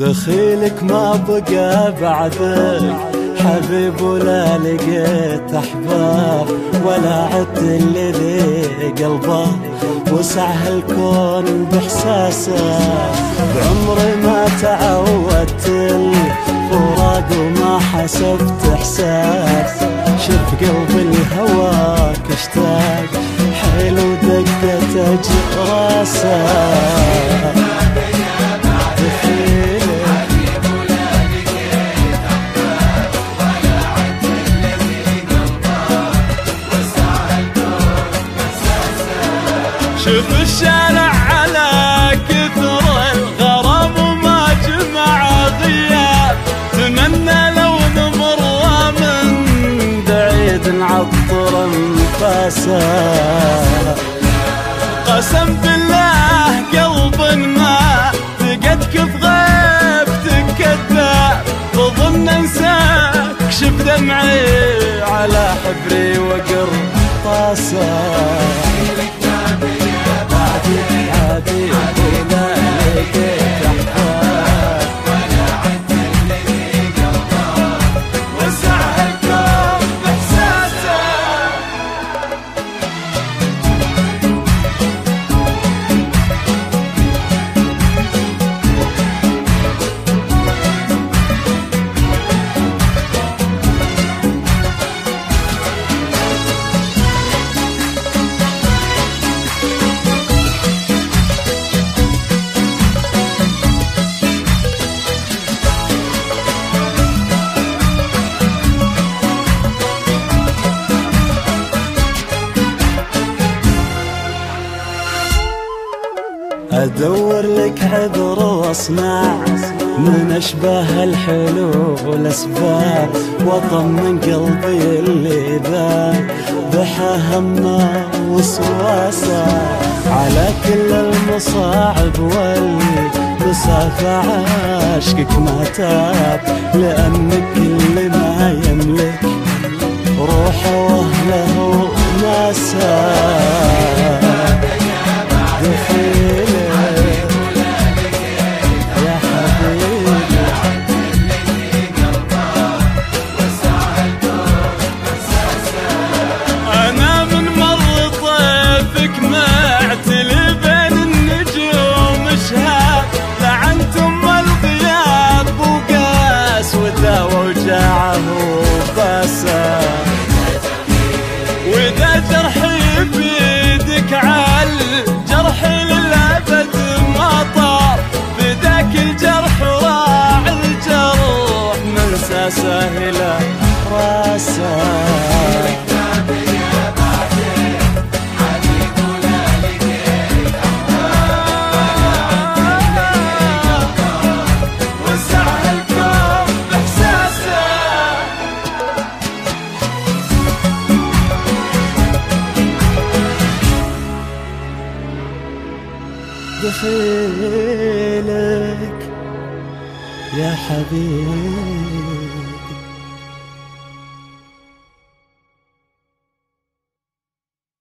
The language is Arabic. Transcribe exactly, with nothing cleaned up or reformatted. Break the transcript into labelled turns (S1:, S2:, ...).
S1: دخيلك ما بقى بعدك حبيب، ولا لقيت احباب، ولا عدت اللي ذي قلبه وسع هالكون باحساسه. بعمري ما تعودت الفراق وما حسبت احساس، شف قلبي لهواك اشتاق حلو دقته جراسه. شوف الشارع على كثر الغرام وما جمع غياب، تمنى لو نمر من بعيد نعطر انفاسه. قسم بالله قلب ما فقدك بغيبتك كذاب، تظن انساك شف دمعي على حبري وقرطاسه. أدور لك عذر واصنع من أشباه الحلو والأسباب، وأطمن قلبي اللي ذا بحى همه وسواسه. على كل المصاعب والمسافة عاشقك ما تاب، لأنك اللي ما يملك روحه وأهله وناسه. وإذا جرحي بيدك عال جرحي للأبد ما طار، فداك الجرح راع الجرح ننسى سهله راسه. دخيلك يا حبيبي